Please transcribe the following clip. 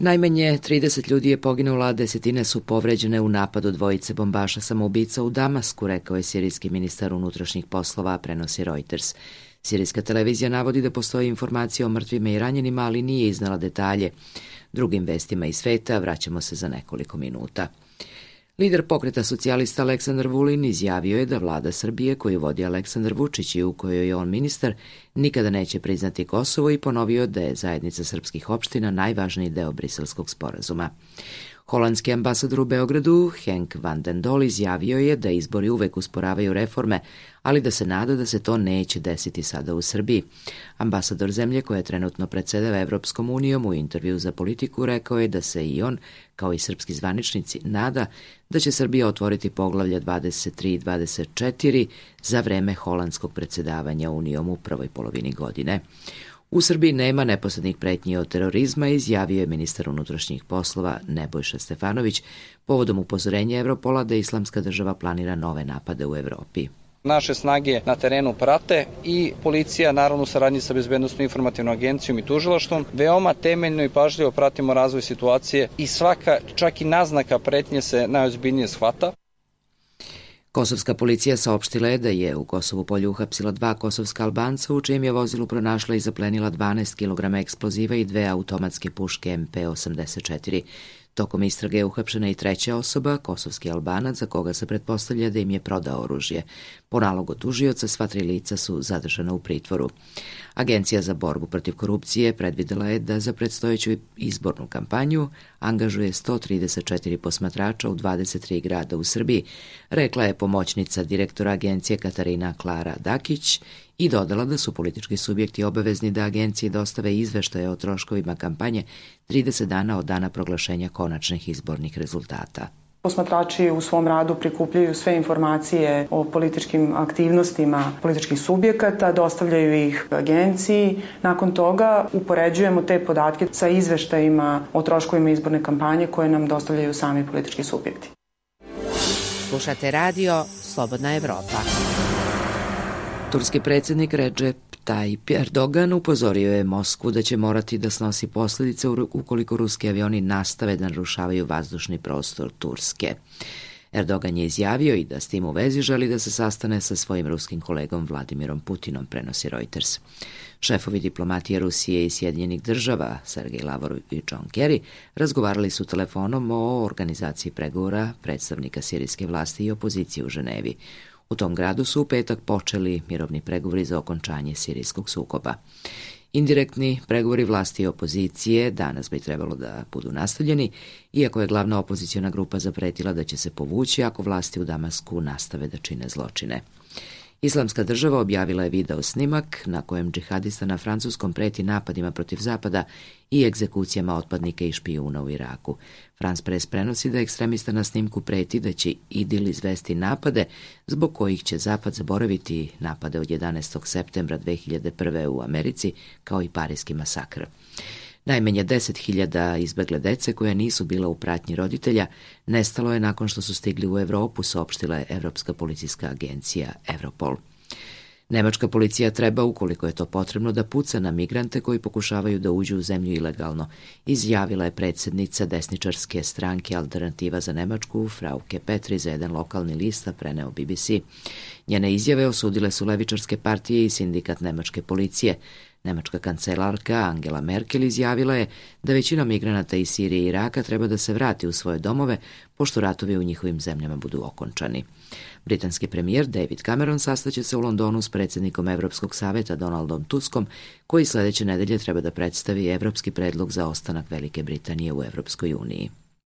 Najmanje 30 ljudi je poginulo, a desetine su povređene u napadu dvojice bombaša samoubica u Damasku, rekao je sirijski ministar unutrašnjih poslova, prenosi Reuters. Sirijska televizija navodi da postoji informacija o mrtvima i ranjenima, ali nije iznala detalje. Drugim vestima iz sveta vraćamo se za nekoliko minuta. Lider pokreta socijalista Aleksandar Vulin izjavio je da vlada Srbije, koju vodi Aleksandar Vučić i u kojoj je on ministar, nikada neće priznati Kosovo i ponovio da je zajednica srpskih opština najvažniji deo Briselskog sporazuma. Holandski ambasador u Beogradu, Henk van den Dol, izjavio je da izbori uvek usporavaju reforme, ali da se nada da se to neće desiti sada u Srbiji. Ambasador zemlje koja trenutno predsedava Evropskom unijom u intervju za Politiku rekao je da se i on, kao i srpski zvaničnici, nada da će Srbija otvoriti poglavlja 23 i 24 za vreme holandskog predsedavanja unijom u prvoj polovini godine. U Srbiji nema neposrednih pretnji od terorizma, izjavio je ministar unutrašnjih poslova Nebojša Stefanović povodom upozorenja Evropola da Islamska država planira nove napade u Evropi. Naše snage na terenu prate i policija, naravno u saradnji sa Bezbednosno informativnom agencijom i tužilaštvom, veoma temeljno i pažljivo pratimo razvoj situacije i svaka, čak i naznaka pretnje se najozbiljnije shvata. Kosovska policija saopštila je da je u Kosovu Polju uhapsila 2 kosovska Albanca, u čijem je vozilu pronašla i zaplenila 12 kg eksploziva i 2 automatske puške MP84. Tokom istrage je uhapšena i 3. osoba, kosovski Albanac, za koga se pretpostavlja da im je prodao oružje. Po nalogu tužioca sva 3 lica su zadržana u pritvoru. Agencija za borbu protiv korupcije predvidela je da za predstojeću izbornu kampanju angažuje 134 posmatrača u 23 grada u Srbiji, rekla je pomoćnica direktora agencije Katarina Klara Dakić i dodala da su politički subjekti obavezni da agenciji dostave izveštaje o troškovima kampanje 30 dana od dana proglašenja konačnih izbornih rezultata. Posmatrači u svom radu prikupljaju sve informacije o političkim aktivnostima političkih subjekata, dostavljaju ih agenciji. Nakon toga upoređujemo te podatke sa izveštajima o troškovima izborne kampanje koje nam dostavljaju sami politički subjekti. Slušate radio Slobodna Evropa. Turski predsjednik Recep Tayyip Erdogan upozorio je Moskvu da će morati da snosi posljedice ukoliko ruski avioni nastave da narušavaju vazdušni prostor Turske. Erdogan je izjavio i da s tim u vezi želi da se sastane sa svojim ruskim kolegom Vladimirom Putinom, prenosi Reuters. Šefovi diplomatije Rusije i Sjedinjenih država, Sergej Lavrov i John Kerry, razgovarali su telefonom o organizaciji pregovora predstavnika sirijske vlasti i opozicije u Ženevi. U tom gradu su u petak počeli mirovni pregovori za okončanje sirijskog sukoba. Indirektni pregovori vlasti i opozicije danas bi trebalo da budu nastavljeni, iako je glavna opoziciona grupa zapretila da će se povući ako vlasti u Damasku nastave da čine zločine. Islamska država objavila je video snimak na kojem džihadista na francuskom preti napadima protiv Zapada i egzekucijama otpadnika i špijuna u Iraku. France Press prenosi da ekstremista na snimku preti da će IDIL izvesti napade zbog kojih će Zapad zaboraviti napade od 11. septembra 2001. u Americi, kao i parijski masakr. Najmanje 10.000 izbegle dece koja nisu bila u pratnji roditelja nestalo je nakon što su stigli u Evropu, saopštila je Evropska policijska agencija Europol. Nemačka policija treba, ukoliko je to potrebno, da puca na migrante koji pokušavaju da uđu u zemlju ilegalno, izjavila je predsjednica desničarske stranke Alternativa za Nemačku, Frauke Petri, za jedan lokalni list, preneo BBC. Njene izjave osudile su levičarske partije i sindikat nemačke policije. Nemačka kancelarka Angela Merkel izjavila je da većina migranata iz Sirije i Iraka treba da se vrati u svoje domove, pošto ratovi u njihovim zemljama budu okončani. Britanski premijer David Cameron sastaće se u Londonu s predsjednikom Evropskog saveta Donaldom Tuskom, koji sljedeće nedelje treba da predstavi evropski predlog za ostanak Velike Britanije u Evropskoj uniji.